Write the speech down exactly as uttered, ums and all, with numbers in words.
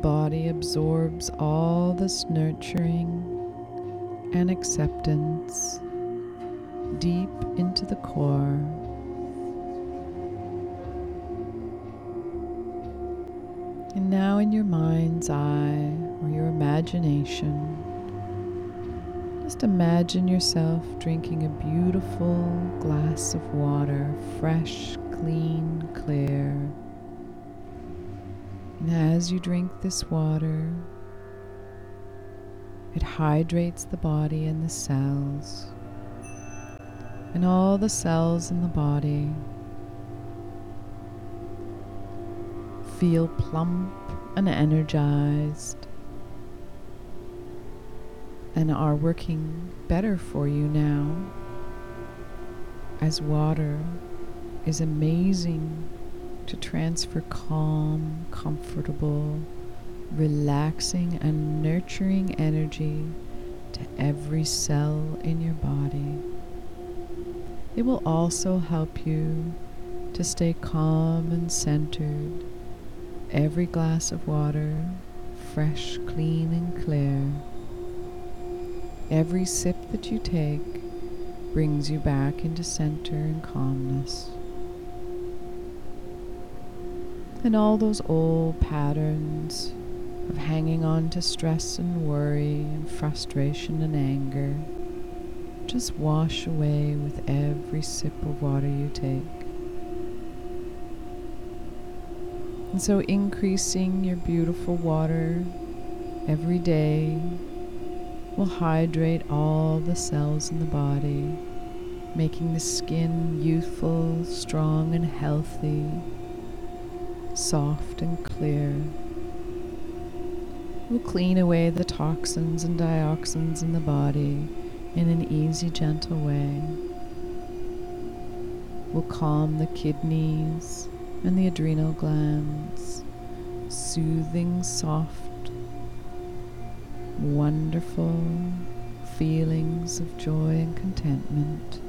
body absorbs all this nurturing and acceptance deep into the core. And now in your mind's eye or your imagination, just imagine yourself drinking a beautiful glass of water, fresh, clean, clear. And as you drink this water, it hydrates the body and the cells. And all the cells in the body feel plump and energized and are working better for you now, as water is amazing to transfer calm, comfortable, relaxing and nurturing energy to every cell in your body. It will also help you to stay calm and centered. Every glass of water, fresh, clean and clear. Every sip that you take brings you back into center and calmness. And all those old patterns of hanging on to stress and worry and frustration and anger just wash away with every sip of water you take. And so increasing your beautiful water every day will hydrate all the cells in the body, making the skin youthful, strong and healthy, soft and clear. It will clean away the toxins and dioxins in the body in an easy, gentle way. It will calm the kidneys and the adrenal glands, soothing, soft, wonderful feelings of joy and contentment.